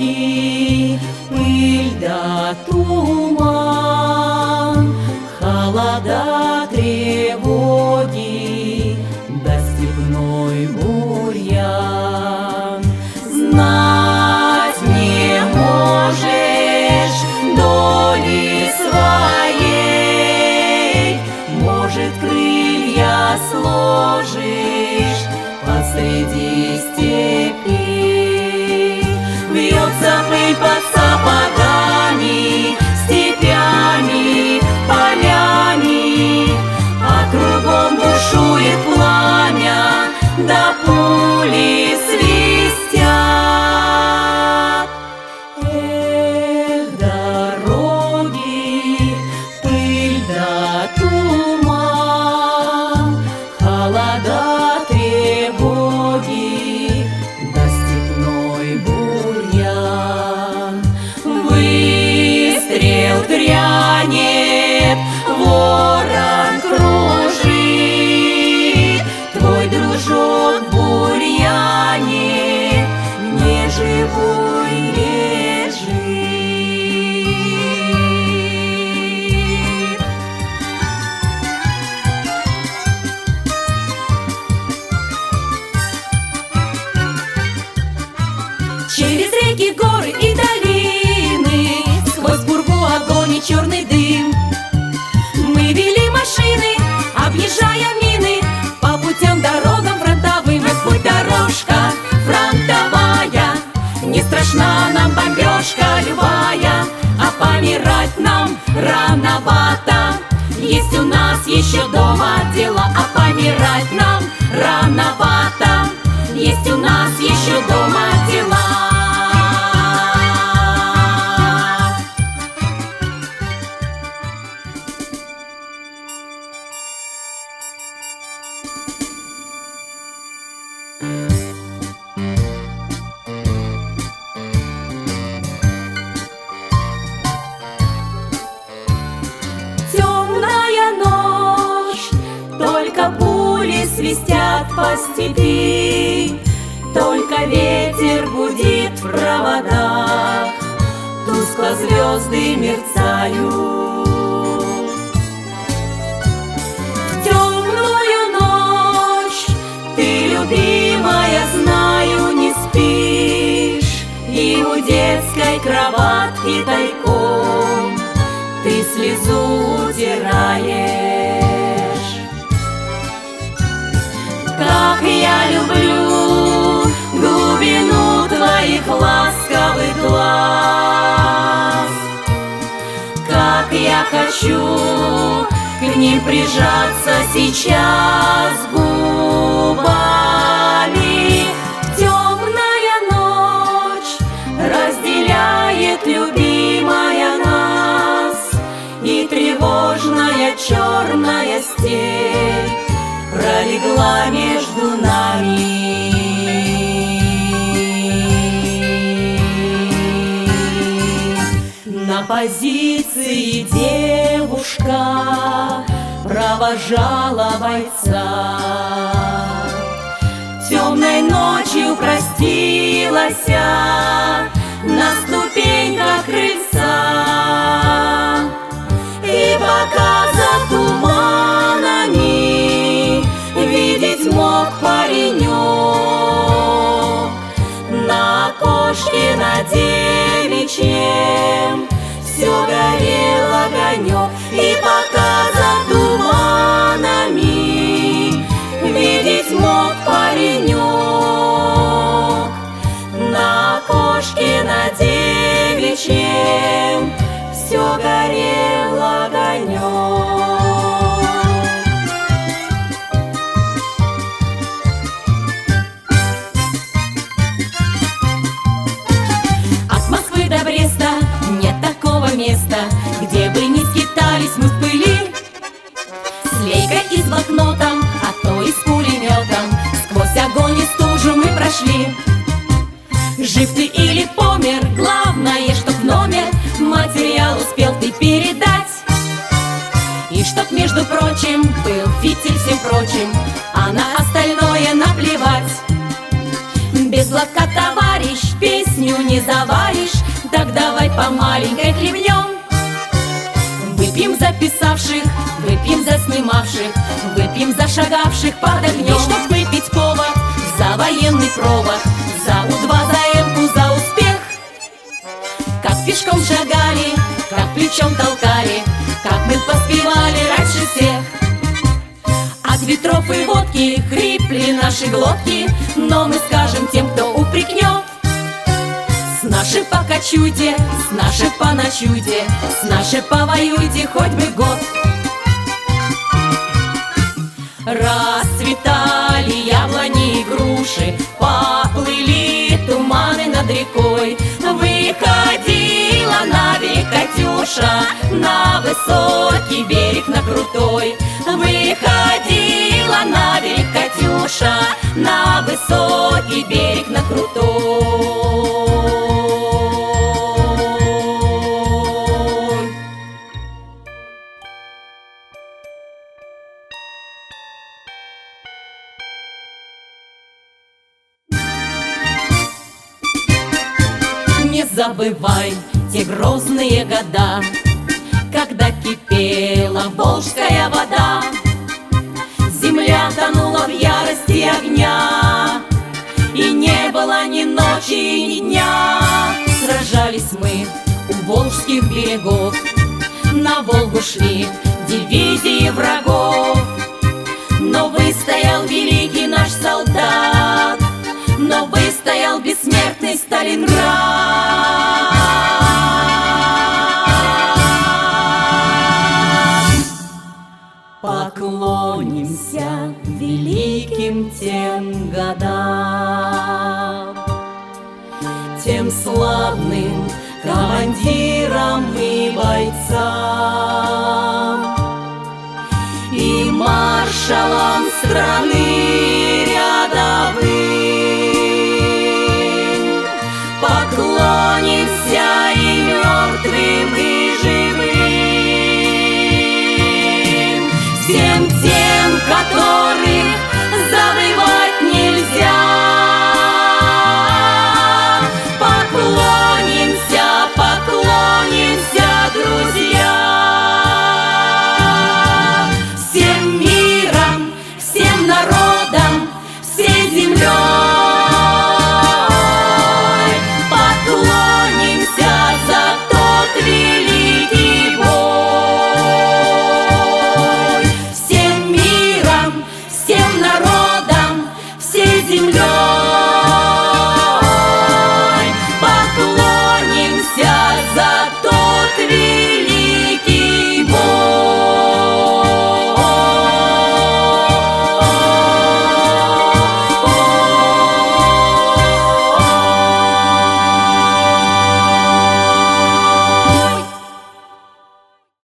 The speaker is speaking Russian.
тревоги, пыль да туман, холода, тревоги, да степной бурьян. Знать не можешь доли своей, может, крылья сложишь посреди степи. Вьется пыль под сапогами, степями, полями, а кругом бушует пламя, да пули свистят. Эх, дороги, пыль да туман, холода, тревоги, да степной бурьян. Выстрел грянет, ворон кружит, твой дружок в бурьяне неживой лежит. Через реки, горы и долины, сквозь пургу, огонь и черный дым, мы вели машины, объезжая мины, по путям, дорогам фронтовым. И путь дорожка фронтовая, не страшна нам бомбежка любая, а помирать нам рановато. Есть у нас еще дома дела, а помирать нам рановато. Есть у нас еще дома дела. Темная ночь, только пули свистят по степи, только ветер гудит в проводах, тускло звезды мерцают. В темную ночь ты, любимая, знаю, не спишь, и у детской кроватки тайком ты слезу утираешь. Как я люблю глубину твоих ласковых глаз, как я хочу к ним прижаться сейчас губами. Темная ночь разделяет, любимая, нас, и тревожная черная степь пролегла между нами. На позиции девушка провожала бойца, темной ночью простилась на ступеньках крыльца. И пока за туманами видеть мог паренек, на окошке на девичьем все горел огонек. И пока за туманами видеть мог паренек, на окошке на девичьем все горел огонек. От Москвы до Бреста нет такого места, где бы не скитались мы в пыли, с лейкой и с блокнотом, а то и с пулеметом. Сквозь огонь и стужу мы прошли. Жив ты или помер, главное, чтоб номер материал успел ты передать, и чтоб, между прочим, был фитиль всем прочим, а на остальное наплевать. Без лотка, товарищ, песни кухню не заваришь, так давай по маленькой хлебнем. Выпьем за писавших, выпьем за снимавших, выпьем за шагавших под огнем. И чтоб выпить повод за военный провод, за У-2, за М-ку, за успех. Как пешком шагали, как плечом толкали, как мы поспевали раньше всех. От ветров и водки хрипли наши глотки, но мы скажем тем, кто упрекнет: с нашей покачуйте, с нашей поночуйте, с нашей повоюйте хоть бы год. Расцветали яблони и груши, поплыли туманы над рекой. Выходила на берег Катюша, на высокий берег, на крутой. Выходила на берег Катюша, на высокий берег, на крутой. Не забывай те грозные года, когда кипела волжская вода. Земля тонула в ярости огня, и не было ни ночи, ни дня. Сражались мы у волжских берегов, на Волгу шли дивизии врагов. Но выстоял великий наш солдат, но выстоял бессмертный Сталинград. Поклонимся великим тем годам, тем славным командирам и бойцам, и маршалам страны,